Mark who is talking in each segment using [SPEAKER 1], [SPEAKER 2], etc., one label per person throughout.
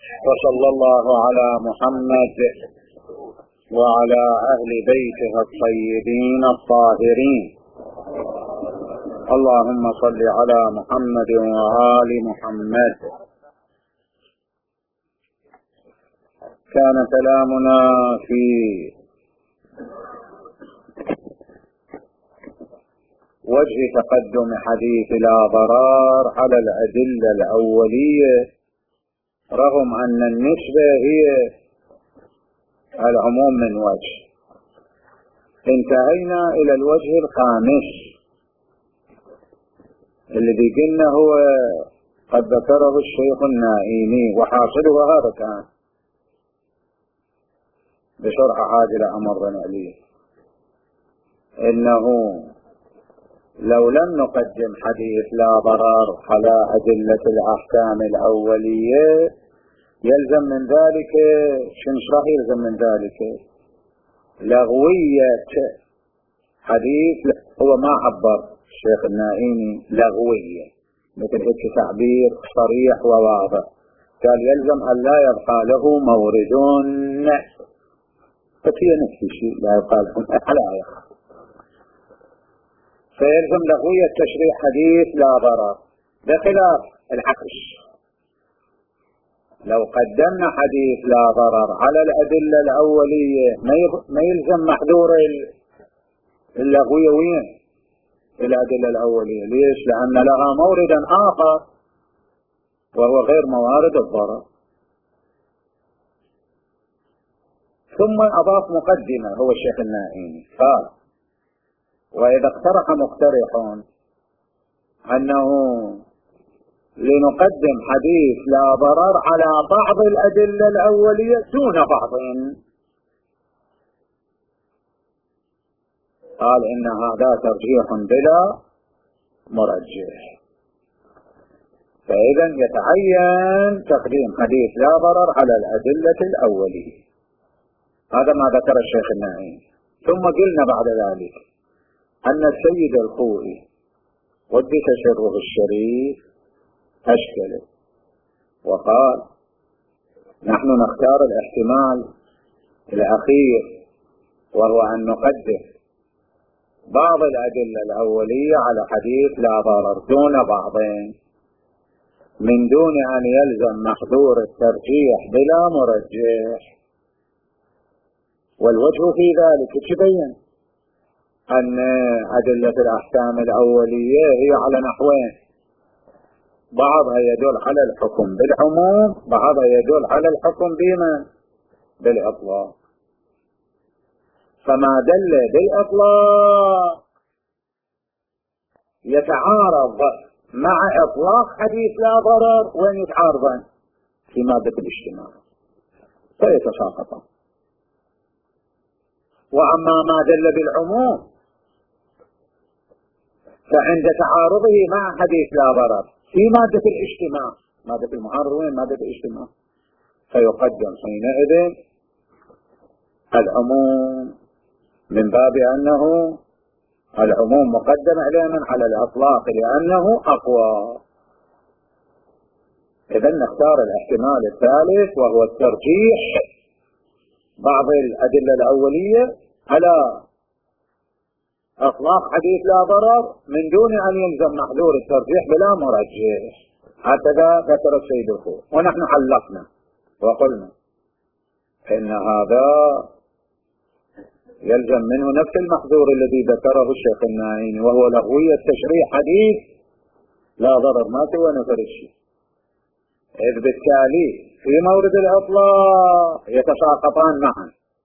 [SPEAKER 1] وصلى الله على محمد وعلى أهل بيته الطيبين الطاهرين. اللهم صل على محمد وآل محمد. كان كلامنا في وجه تقدم حديث لا ضرار على الأدلة الأولية، رغم أن النسبة هي العموم من وجه. انتهينا إلى الوجه الخامس الذي قلنا هو قد ذكره الشيخ النائمي، وحاصله هذا كان بشرح عاجلة أمرنا عليه، إنه لو لم نقدم حديث لا ضرر على أدلة الأحكام الأولية يلزم من ذلك شنو يلزم من ذلك؟ لغوية حديث. هو ما عبر الشيخ النائمي لغوية مثل هيك تعبير صريح وواضح، قال يلزم أن لا يبقى له مورد، فهي نفس الشيء لا يبقى له على آخر، فيلزم لغوية تشريع حديث لا ضرر بخلاف العكس. لو قدمنا حديث لا ضرر على الأدلة الأولية ما يلزم محذور اللغوية وين الأدلة الأولية. ليش؟ لأن لها موردا آخر وهو غير موارد الضرر. ثم أضاف مقدمة هو الشيخ النائمي قال: وإذا اقترح مقترح أنه لنقدم حديث لا ضرر على بعض الأدلة الأولية دون بعض، قال إن هذا ترجيح بلا مرجح، فإذا يتعين تقديم حديث لا ضرر على الأدلة الأولية. هذا ما ذكر الشيخ النائمي. ثم قلنا بعد ذلك أن السيد الخوئي قدس سره الشريف أشكل وقال: نحن نختار الاحتمال الأخير، وهو أن نقدم بعض الأدلة الأولية على حديث لا ضرر دون بعضين، من دون أن يلزم محذور الترجيح بلا مرجح. والوجه في ذلك تبين أن أدلة الأحكام الأولية هي على نحوين: بعضها يدل على الحكم بالعموم، بعضها يدل على الحكم بالإطلاق. فما دل بالإطلاق يتعارض مع إطلاق حديث لا ضرر، وين يتعارضان؟ في مادة الاجتماع فيتساقطان. وأما ما دل بالعموم فعند تعارضه مع حديث لا ضرر في مادة الاجتماع، مادة المعارض وين؟ مادة الاجتماع، فيقدم حينئذ العموم، من باب أنه العموم مقدم علينا على الإطلاق لأنه أقوى. إذن نختار الاحتمال الثالث، وهو الترجيح بعض الأدلة الأولية على إطلاق حديث لا ضرر من دون أن يلزم محذور الترجيح بلا مرجح. هكذا ذكر السيد الخوئي. ونحن علقنا وقلنا إن هذا يلزم منه نفس المحذور الذي ذكره الشيخ النائمي، وهو لغوية تشريع حديث لا ضرر، ما سوى نفر الشيء، إذ بالتالي في مورد الإطلاق يتساقطان معا،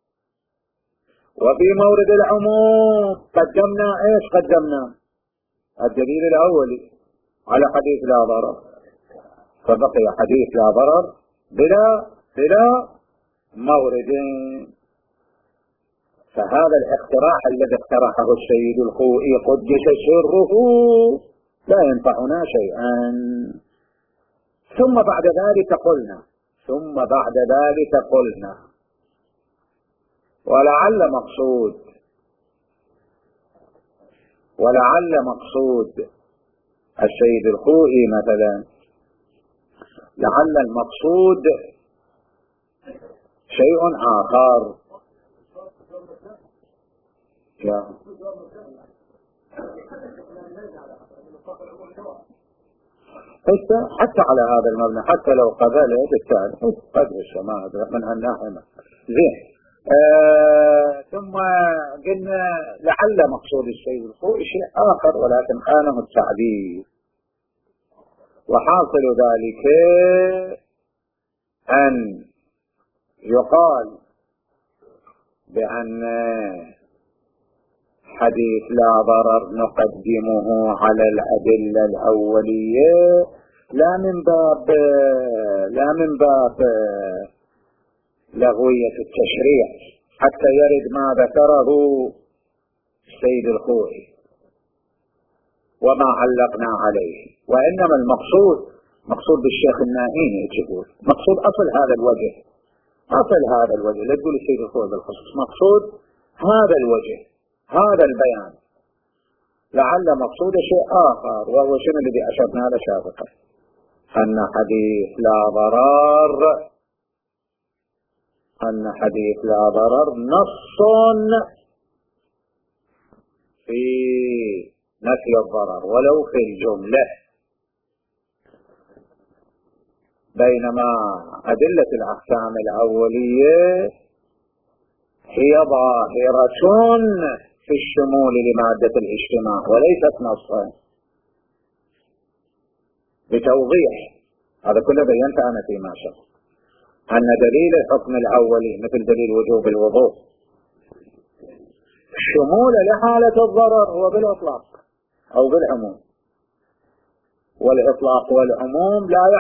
[SPEAKER 1] وفي مورد العموم قدمنا ايش؟ قدمنا الدليل الأولي على حديث لا ضرر، فبقي حديث لا ضرر بلا موردين. فهذا الاقتراح الذي اقترحه السيد الخوئي قدس سره لا ينفعنا شيئا. ثم بعد ذلك قلنا ولعل مقصود السيد الخوئي مثلا، لعل المقصود شيء آخر. حتى على هذا المبنى حتى لو قبلت التعريف قدر السماء من هالناحية زين. ثم قلنا لعل مقصود السيد الخوئي شيء آخر ولكن خانه التعبير، وحاصل ذلك أن يقال بأن حديث لا ضرر نقدمه على الأدلة الأولية لا من باب لغوية التشريع حتى يرد ما ذكره السيد الخوئي وما علقنا عليه، وإنما مقصود بالشيخ النائيني يقول مقصود أصل هذا الوجه لا تقول السيد الخوئي بالخصوص، مقصود هذا الوجه هذا البيان، لعل مقصود شيء آخر وهو شنو الذي أشرنا له سابقا، أن حديث لا ضرر نص في نفي الضرر ولو في الجملة، بينما أدلة الأحكام الأولية هي ظاهرة في الشمول لمادة الاجتماع وليست نصا. بتوضيح هذا كله بينت أنا فيما شرح أن دليل الحكم الأولي مثل دليل وجوب الوضوء الشمول لحالة الضرر هو بالإطلاق أو بالعموم، والإطلاق والعموم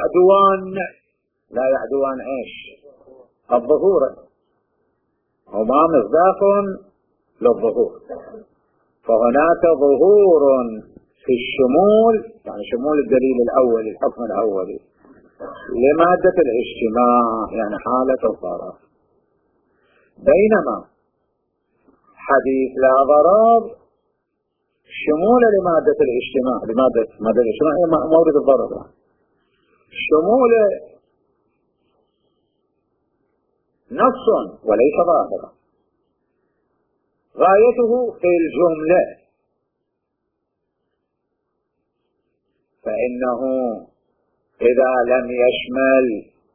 [SPEAKER 1] لا يعدوان إيش؟ الظهور، هما مصداق للظهور، فهناك ظهور في الشمول يعني شمول الدليل الأولي الحكم الأولي لمادة الاجتماع يعني حالة الضرر، بينما حديث لا ضرر شمول لمادة الاجتماع مادة الاجتماع هي مورد الضرر، شمول نص وليس ظاهرا، غايته في الجملة، فإنه إذا لم يشمل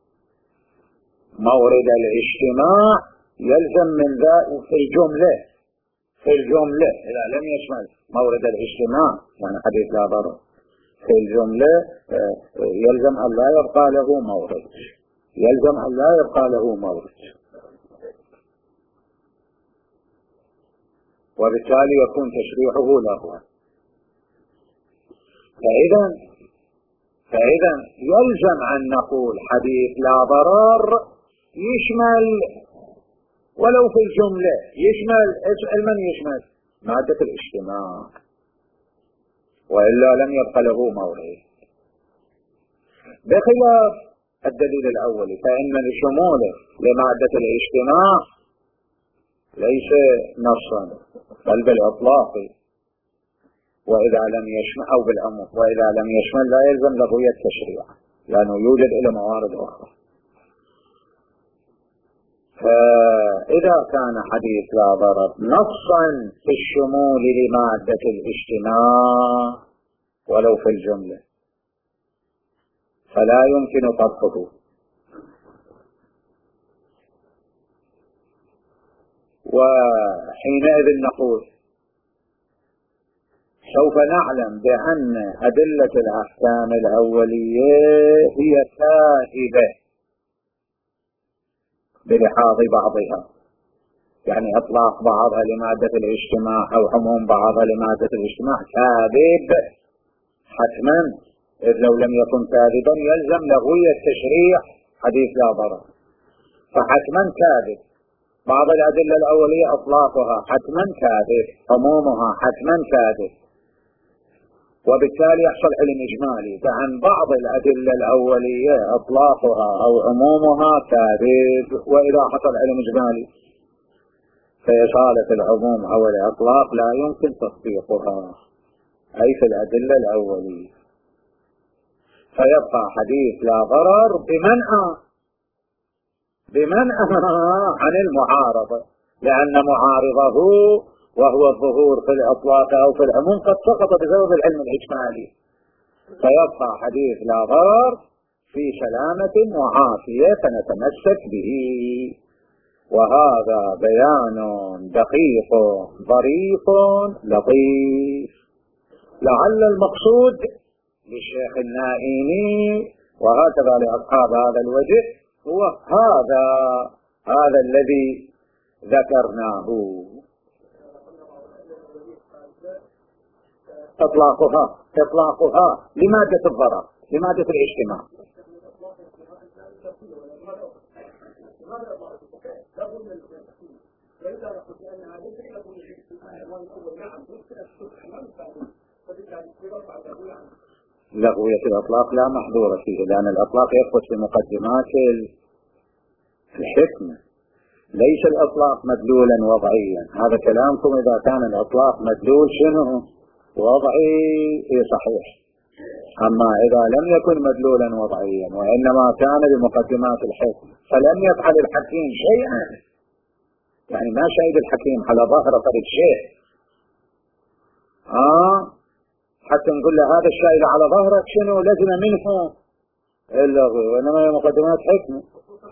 [SPEAKER 1] مورد الاجتماع يلزم من ذلك في الجملة إذا لم يشمل مورد الاجتماع يعني حديث لا ضرر في الجملة يلزم أن لا يبقى له مورد، وبالتالي يكون تشريعه لغوا. فإذا يلزم أن نقول حديث لا ضرر يشمل ولو في الجملة يشمل مادة الاجتماع وإلا لم يبقى له مورد، بخلاف الدليل الأولي فإن شموله لمادة الاجتماع ليس نصا بل بالإطلاق، وإذا لم يشمل أو بالعموم، وإذا لم يشمل لا يلزم لغوية التشريع لأنه يوجد إلى موارد أخرى. فإذا كان حديث لا ضرر نصا في الشمول لمادة الاجتماع ولو في الجملة فلا يمكن طرحه، وحينئذ نقول سوف نعلم بأن أدلة الأحكام الأولية هي كاذبة بلحاظ بعضها، يعني إطلاق بعضها لمادة الاجتماع أو عموم بعضها لمادة الاجتماع كاذب حتما، إذ لو لم يكن كاذبا يلزم لغوية التشريع حديث لا ضرر، فحتما كاذب. بعض الأدلة الأولية إطلاقها حتما كاذب، عمومها حتما كاذب، وبالتالي يحصل علم إجمالي فعن بعض الأدلة الأولية إطلاقها أو عمومها كاذب، وإذا حصل علم إجمالي فإصالة العموم أو الإطلاق لا يمكن تطبيقها أي في الأدلة الأولية، فيبقى حديث لا ضرر بمنع بمنعها عن المعارضة، لأن معارضه وهو الظهور في الإطلاق أو في العموم قد سقط بسبب العلم الإجمالي، فيبقى حديث لا ضرر في سلامة وعافية فنتمسك به. وهذا بيان دقيق ظريف لطيف، لعل المقصود للشيخ النائيني وهكذا لأصحاب هذا الوجه هو هذا الذي ذكرناه. إطلاقها لمادة الضرر، لمادة الاجتماع. لغوية الإطلاق لا محظور فيه، لأن الإطلاق يثبت في مقدمات الحكمة، ليس الإطلاق مدلولا وضعيا. هذا كلامكم إذا كان الإطلاق مدلول شنو وضعي صحيح، أما إذا لم يكن مدلولا وضعيا وإنما كان بمقدمات الحكمة فلم يفعل الحكيم شيئا، يعني ما شهد الحكيم على ظهر طريق شيء حتى نقول له هذا الشاهد على ظهرك شنو لزم منه اللغو، وإنما هي مقدمات حكمة.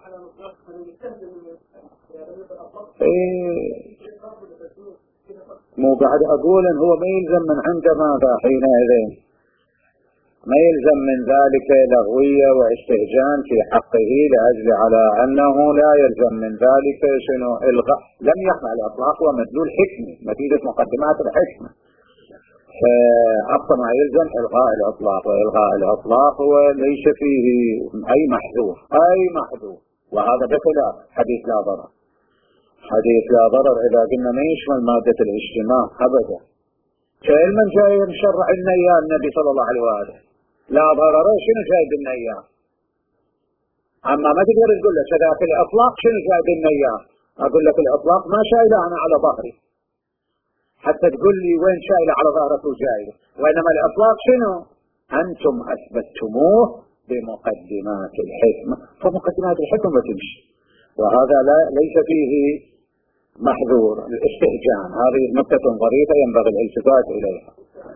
[SPEAKER 1] مو بعد أقول إن هو ما يلزم من عند ماذا حينئذ، ما يلزم من ذلك لغوية واستهجان في حقه، لأجل على أنه لا يلزم من ذلك شنو إلغاء، لم يقع الإطلاق ومدلول حكمة نتيجة مقدمات الحكمة، فأبقى ما يلزم إلغاء الإطلاق، وإلغاء الإطلاق هو ليس فيه أي محذور، وهذا بخلاف حديث لا ضرر. حديث لا ضرر إذا قلنا ما يشمل مادة الاجتماع أبدا، كعلما جاي مشرع لنا إياه النبي صلى الله عليه وآله لا ضرر، شنو جايب لنا إياه؟ أما ما تقدر تقول لك كذا في الإطلاق شنو جايب لنا إياه؟ أقول لك الإطلاق ما شايله أنا على ظهري حتى تقول لي وين شايله على ظهرك وجايله، وإنما الإطلاق شنو؟ أنتم أثبتتموه بمقدمات الحكمة، فمقدمات الحكمة تمشي، وهذا ليس فيه محذور. الاستهجان هذه نقطة ظريفة ينبغي الالتفات إليها.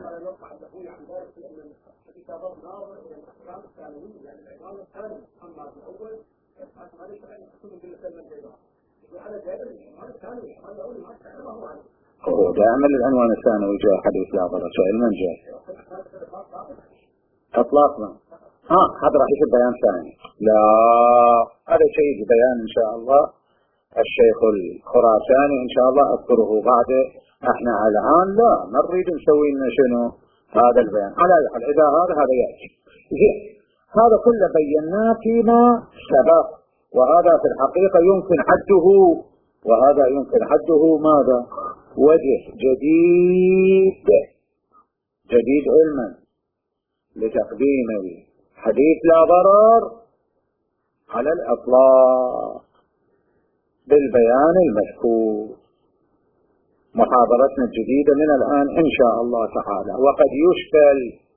[SPEAKER 1] هو دائما العنوان الثانوي جاء حديث لا ضرر، علما جاء اطلاقنا هذا راح يصير بيان ثاني، لا هذا شيء بيان ان شاء الله الشيخ الخراساني ان شاء الله اذكره بعد. احنا الان لا نريد نسوي لنا شنو هذا البيان على الحال، اذا هذا ياتي هذا كله بيناه فيما سبق، وهذا في الحقيقة يمكن حده، وهذا يمكن حده ماذا؟ وجه جديد علما لتقديم الحديث لا ضرر على الإطلاق بالبيان المذكور. محاضرتنا الجديدة من الآن إن شاء الله تعالى، وقد يشكل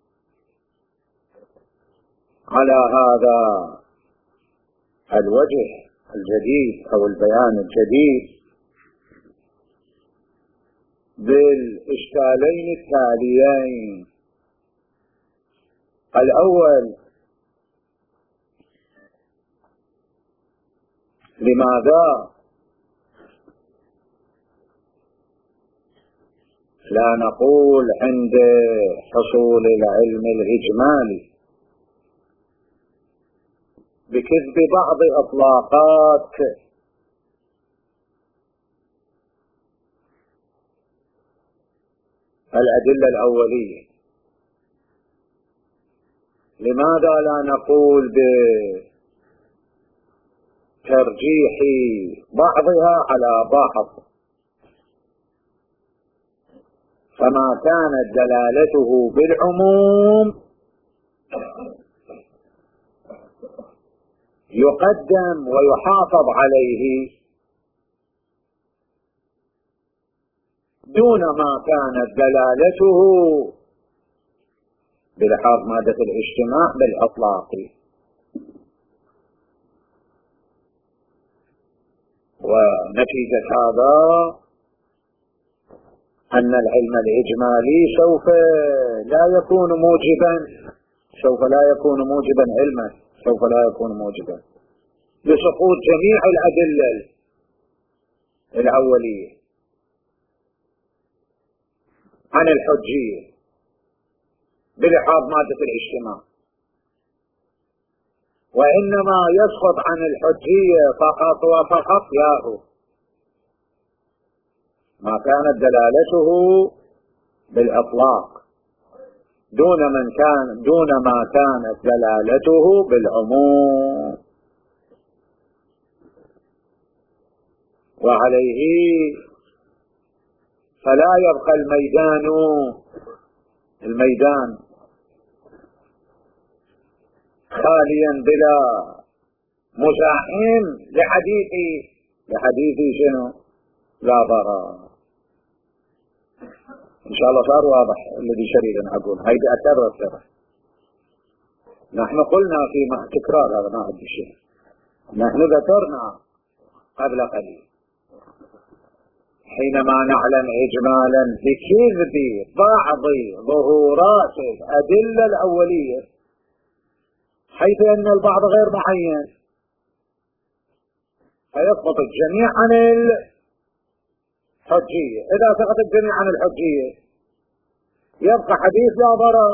[SPEAKER 1] على هذا الوجه الجديد أو البيان الجديد بالإشكالين التاليين. الأول، لماذا لا نقول عند حصول العلم الإجمالي بكذب بعض إطلاقات الأدلة الأولية؟ لماذا لا نقول بترجيح بعضها على بعض، فما كانت دلالته بالعموم يقدم ويحافظ عليه دون ما كانت دلالته بلحاظ مادة الاجتماع بالإطلاق. ونتيجة هذا أن العلم الإجمالي سوف لا يكون موجبا علما، سوف لا يكون موجبا لسقوط جميع الأدلة الأولية عن الحجية بلحاظ مادة الاجتماع، وإنما يسقط عن الحجية فقط وفقط ياهو ما كانت دلالته بالإطلاق دون ما كانت دلالته بالعموم. وعليه فلا يبقى الميدان خاليا بلا مزاحم لحديث شنو؟ لا ضرر. إن شاء الله صار واضح الذي شريد أن أقول. هيدا أكرر. نحن قلنا في تكرار، هذا ما عندي شيء. نحن ذكرنا قبل قليل حينما نعلم إجمالا بكذب بعض ظهورات الأدلة الأولية، حيث أن البعض غير معين، فيسقط الجميع عن الحجية. إذا سقط الجميع عن الحجية يبقى حديث لا ضرر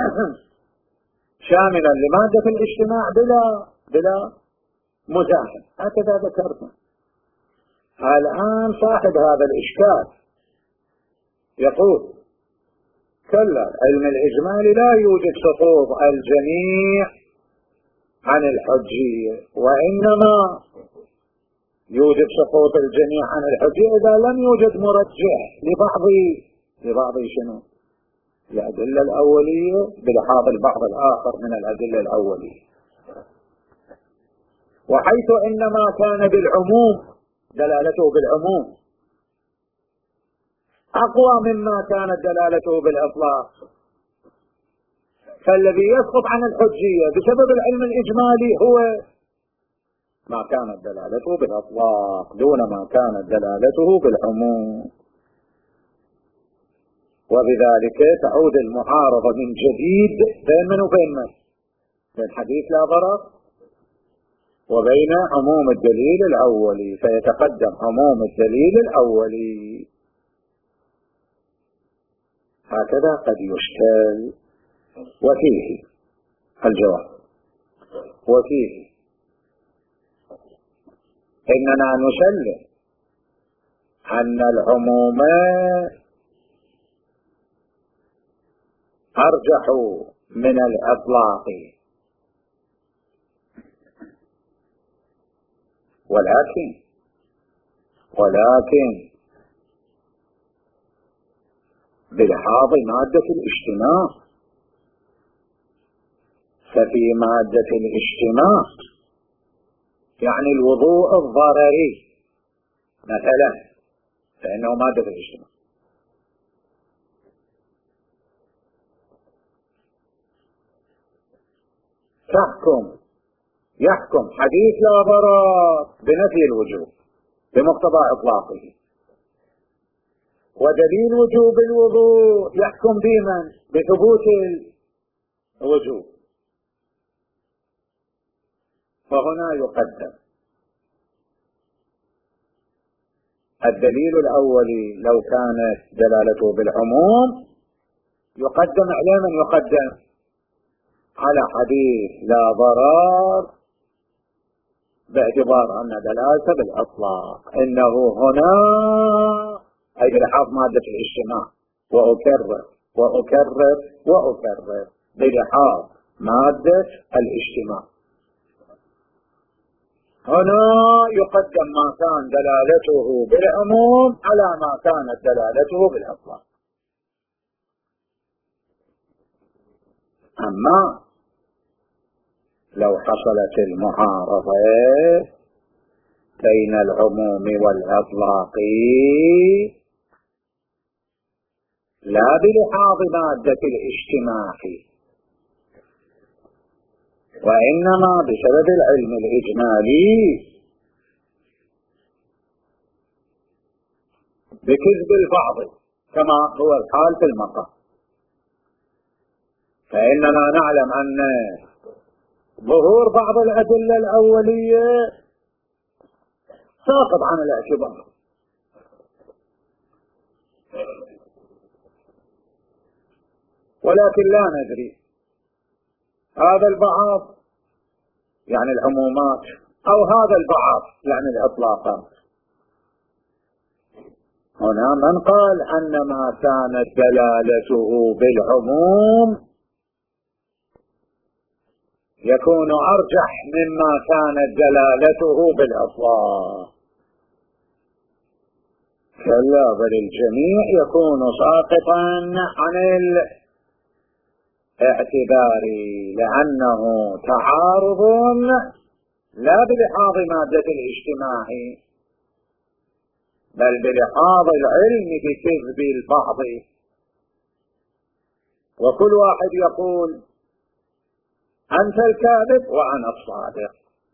[SPEAKER 1] شاملا لمادة الاجتماع بلا مزاحم. هكذا ذكرنا. الآن صاحب هذا الإشكال يقول كلا، علم الإجمال لا يوجد سقوط الجميع عن الحجية، وإنما يوجد سقوط الجميع عن الحجية إذا لم يوجد مرجح لبعض شنو؟ الأدلة الأولية بلحاظ البعض الآخر من الأدلة الأولية. وحيث إنما كان بالعموم دلالته بالعموم أقوى مما كانت دلالته بالإطلاق، فالذي يسقط عن الحجية بسبب العلم الإجمالي هو ما كانت دلالته بالإطلاق دون ما كانت دلالته بالعموم. وبذلك تعود المعارضة من جديد بين من وبين من؟ بين حديث لا ضرر وبين عموم الدليل الأولي، فيتقدم عموم الدليل الأولي. هكذا قد يشكل. وفيه الجواب، وفيه إننا نسلم أن العموم أرجح من الإطلاق، ولكن بلحاظ مادة الاجتماع. ففي مادة الاجتماع يعني الوضوء الضرري مثلا، فإنه مادة الاجتماع. يحكم حديث لا ضرر بنفي الوجوب بمقتضى إطلاقه، ودليل وجوب الوضوء يحكم بمن؟ بثبوت الوجوب. فهنا يقدم الدليل الأولي لو كانت دلالته بالعموم يقدم على من يقدم؟ على حديث لا ضرر باعتبار أن دلالته بالإطلاق. إنه هنا أي بلحاظ مادة الاجتماع، وأكرر بلحاظ مادة الاجتماع. هنا يقدم ما كان دلالته بالعموم على ما كانت دلالته بالإطلاق. أما لو حصلت المعارضة بين العموم والإطلاق لا بلحاظ مادة الاجتماع، وإنما بسبب العلم الإجمالي، بكذب البعض كما هو الحال في المقام. فإننا نعلم أن ظهور بعض الأدلة الأولية ساقط عن الاعتبار، ولكن لا ندري هذا البعض يعني العمومات أو هذا البعض يعني الإطلاقات. هنا من قال أن ما كانت دلالته بالعموم يكون أرجح مما كانت دلالته بالإطلاق، كلا بل الجميع يكون ساقطا عن الاعتبار، لأنه تعارض لا بلحاظ مادة الاجتماع بل بلحاظ العلم بكذب البعض، وكل واحد يقول أنت الكاذب وأنا الصادق.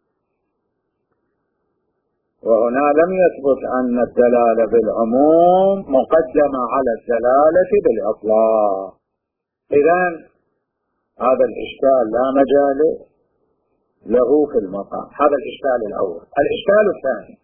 [SPEAKER 1] وهنا لم يثبت أن الدلالة بالعموم مقدمة على الدلالة بالإطلاق. إذن هذا الإشكال لا مجال له في المقام. هذا الإشكال الأول. الإشكال الثاني،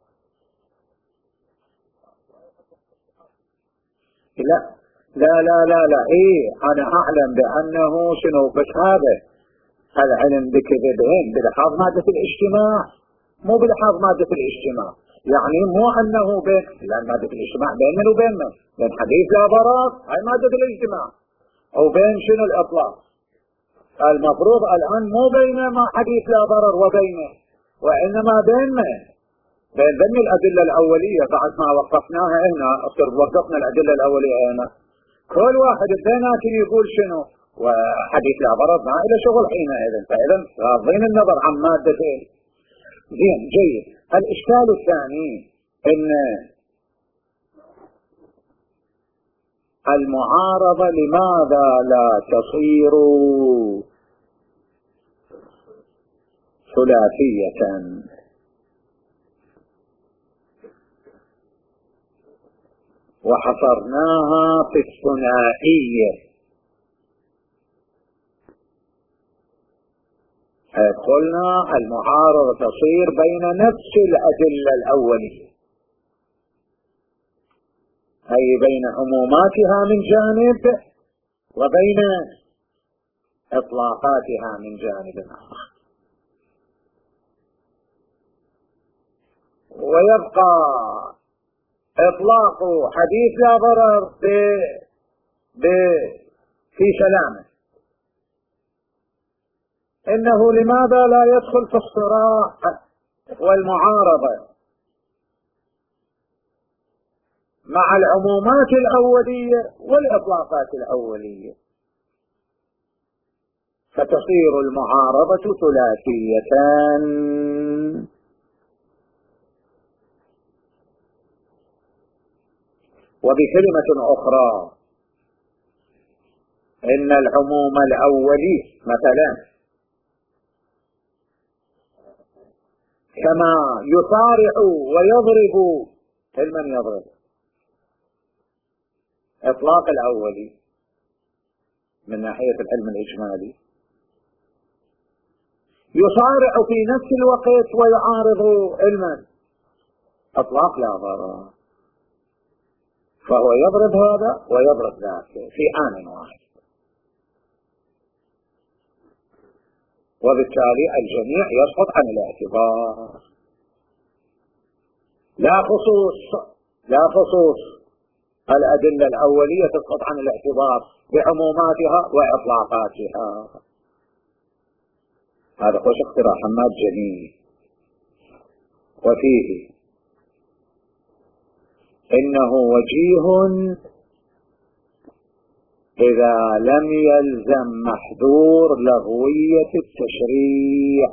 [SPEAKER 1] لا لا لا لا لا أنا أعلم بأنه شنو بس هذا العلم بكذبهم بلحاظ مادة الاجتماع، مو بلحاظ مادة الاجتماع، يعني مو أنه بين، لأن مادة الاجتماع بيننا وبيننا، بين حديث لا ضرر هاي مادة الاجتماع، أو بين شنو الإطلاق. المفروض الآن مو بين ما حديث لا ضرر وبينه، وإنما بيننا بين ذنب الأدلة الأولية بعد ما وقفناها هنا، وقفنا الأدلة الأولية هنا، كل واحد بيناتهم يقول شنو، وحديث لا ضرر ما إلى شغل حينئذ، فإذا غاضين النظر عن مادتين. زين جيد. الإشكال الثاني إن المعارضة لماذا لا تصير ثلاثية؟ وحصرناها في الثنائية، قلنا المعارضة تصير بين نفس الأدلة الأولية، أي بين عموماتها من جانب وبين إطلاقاتها من جانب آخر، ويبقى إطلاق حديث لا ضرر في سلامه. إنه لماذا لا يدخل في الصراع والمعارضة مع العمومات الأولية والإطلاقات الأولية، فتصير المعارضة ثلاثية. وبكلمة أخرى، إن العموم الأولي مثلا كما يصارع ويضرب، من يضرب إطلاق الأولي من ناحية العلم الإجمالي، يصارع في نفس الوقت ويعارض علما إطلاق لا ضرر، فهو يضرب هذا ويضرب ذاك في آن واحد، وبالتالي الجميع يسقط عن الاعتبار. لا خصوص الأدلة الأولية تسقط عن الاعتبار بعموماتها وإطلاقاتها. هذا خوش اقتراح حماد جميل. وفيه إنه وجيه إذا لم يلزم محذور لغوية التشريع،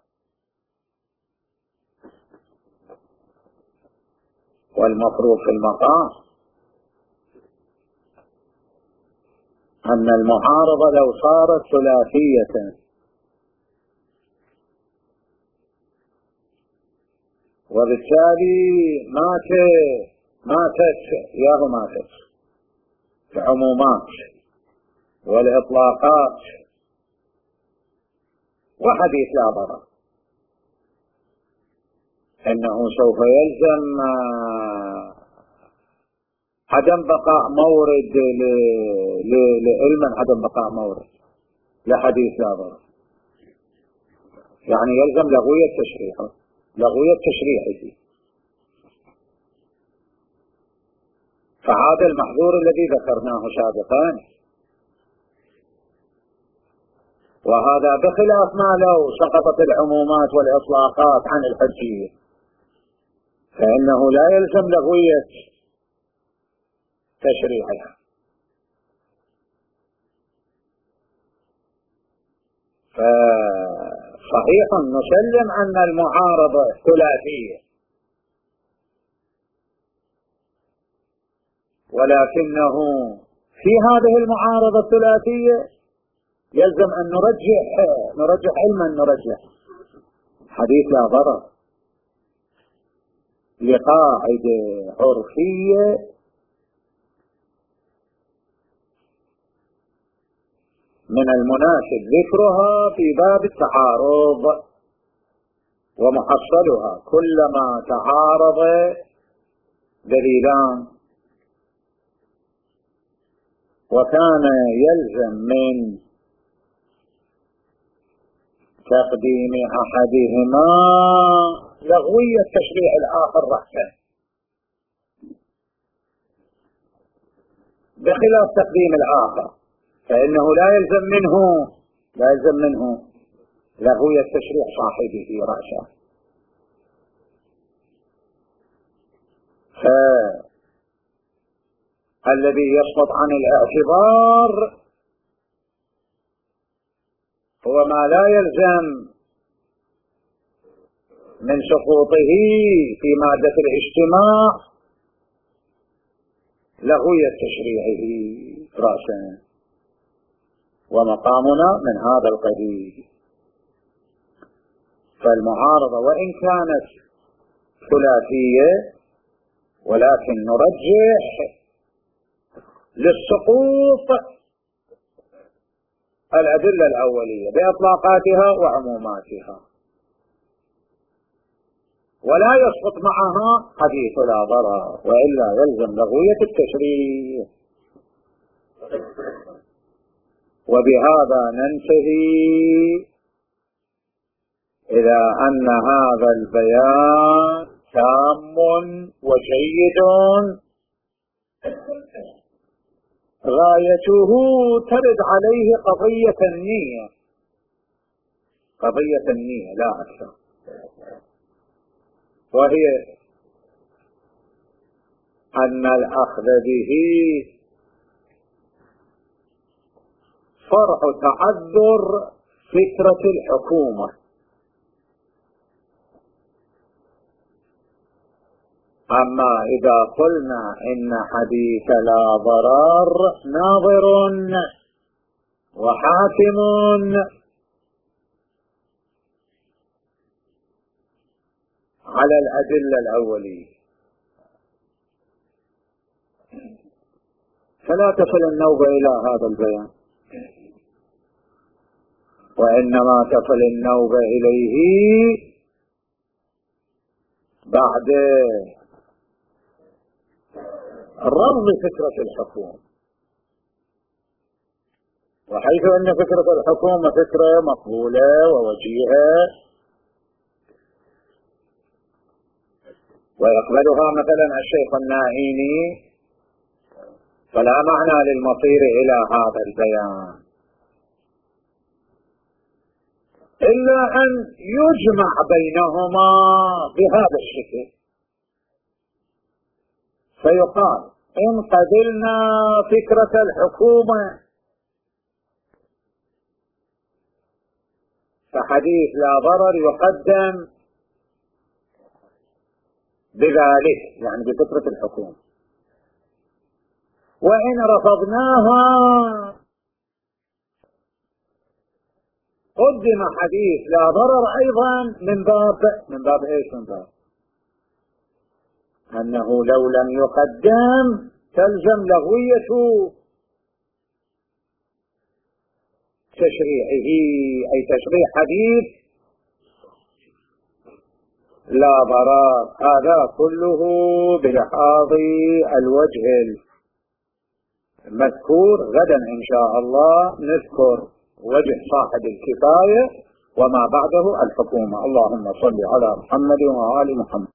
[SPEAKER 1] والمفروض في المقام أن المعارضة لو صارت ثلاثية وبالتالي مات ماتت ياهو ماتت، العمومات والإطلاقات وحديث لا ضرر، إنه سوف يلزم عدم بقاء مورد لعلما عدم بقاء مورد لحديث لا ضرر، يعني يلزم لغوية تشريحه، لغوية تشريحه. فهذا المحظور الذي ذكرناه سابقا، وهذا بخلاف ما لو سقطت العمومات والإطلاقات عن الحجية، فإنه لا يلزم لغوية تشريعها. فصحيح نسلم أن المعارضة ثلاثية، ولكنه في هذه المعارضة الثلاثية يلزم أن نرجح علما، نرجح حديث لا ضرر لقاعدة عرفية من المناسب ذكرها في باب التعارض، ومحصلها كلما تعارض دليلان وكان يلزم من تقديم أحدهما لغوية تشريع الآخر رأسا، بخلاف تقديم الآخر فإنه لا يلزم منه لغوية تشريع صاحبه رأسا. فالذي يسقط عن الاعتبار هو ما لا يلزم من سقوطه في مادة الاجتماع لغوية تشريعه رأسا، ومقامنا من هذا القبيل. فالمعارضة وإن كانت ثلاثية ولكن نرجح للسقوط الأدلة الأولية بإطلاقاتها وعموماتها، ولا يسقط معها حديث لا ضرر، وإلا يلزم لغوية التشريع. وبهذا ننتهي إلى أن هذا البيان تام وجيد غايته ترد عليه قضية النية لا أكثر، وهي أن الأخذ به فرع تعذر فكرة الحكومة. أما إذا قلنا إن حديث لا ضرر ناظر وحاكم على الأدلة الأولية، فلا تصل النوبة إلى هذا البيان، وإنما تصل النوبة إليه بعد رفض فكرة الحكومة، وحيث أن فكرة الحكومة فكرة مقبولة ووجيهة ويقبلها مثلا الشيخ النائيني، فلا معنى للمصير إلى هذا البيان إلا أن يجمع بينهما بهذا الشكل، فيقال إن قبلنا فكرة الحكومة فحديث لا ضرر يقدم بذلك، يعني بفكرة الحكومة، وإن رفضناها قدم حديث لا ضرر أيضا من باب إيش؟ من باب أنه لو لم يقدم تلزم لغوية تشريعه، أي تشريع حديث لا ضرر. هذا كله بلحاظ الوجه المذكور. غدا إن شاء الله نذكر وجه صاحب الكفاية وما بعده الحكومة. اللهم صل على محمد وآل محمد.